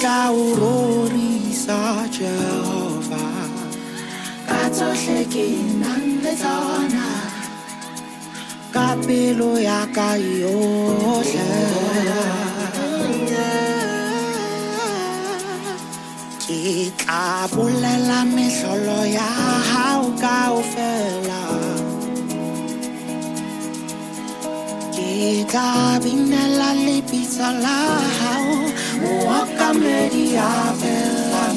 tla o rorisa Jehova ka tsohle ke nang le tsona ka pelo ya ka yohle ke tla bolela mehlolo ya hao kaofela ke tla binela lebitso la hao mookamedi ya belang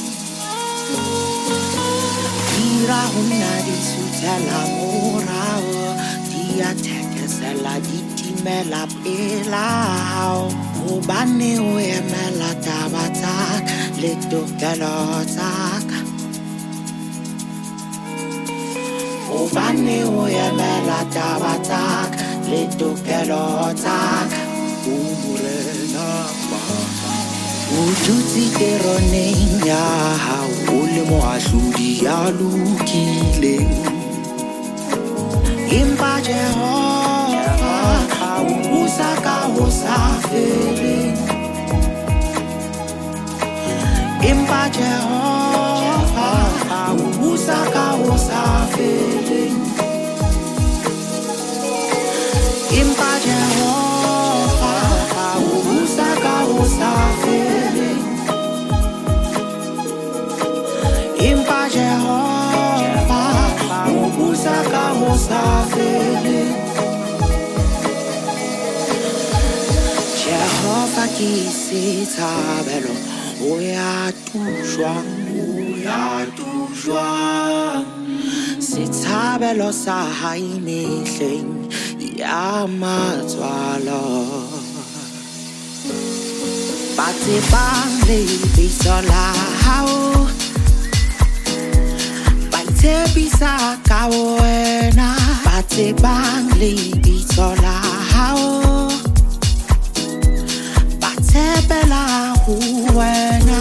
dira ho nna di suthela morao di a thekesela di timela pela hao hobane o emela taba tsa ka le tokelo tsa ka hobane o emela taba tsa ka le tokelo tsa ka o morena o dutse teroneng ya hao o le moahlodi ya lokileng empa Jehova o busa ka ho sa feleng empa Jehova o busa ka ho sa feleng empa Jehova o busa ka ho sa feleng empa Jehova o busa ka ho sa feleng Jehova ke sethabelo o ya tujwang sethabelo sa hae mehleng ya matswalo ba tsebang lebitso la hao ba itshepisa ka wena ba tsebang lebitso la hao ba tshepela ho wena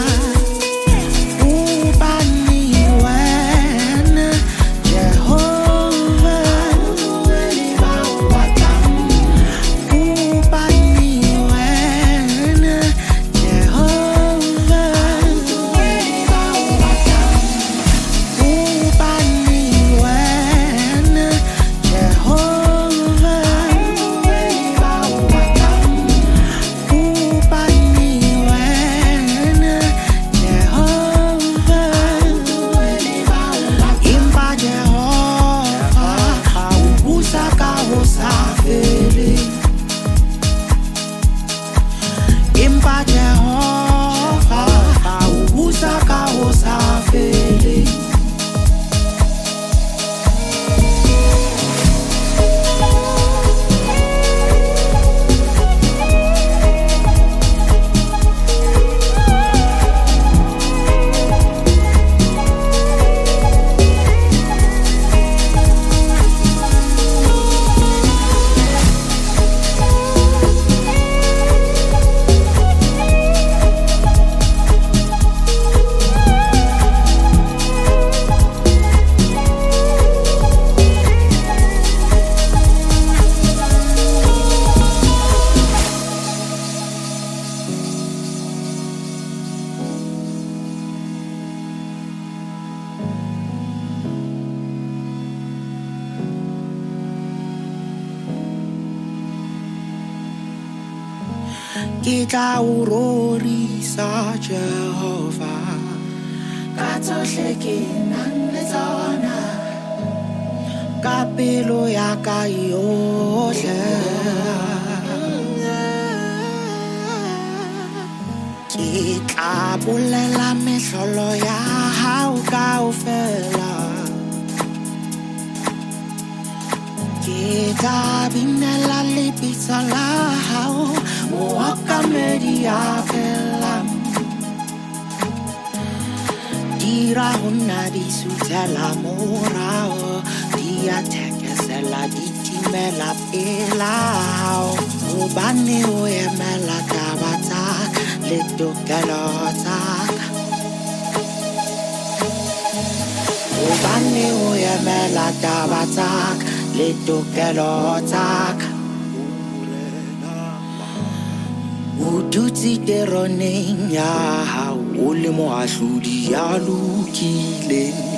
ke tla o rorisa Jehova ka tsohle ke nang le tsona ka pelo ya ka yohle ke tla bolela mehlolo ya hao kaofela ke tla binela lebitso la hao mookamedi ya belang dira ho nna di suthela morao di a thekesela di timela pela hao hobane o emela taba tsa ka le tokelo tsa ka hobane o emela taba tsa ka le tokelo tsa ka o dutse teroneng ya hao o le moahlodi ya lokileng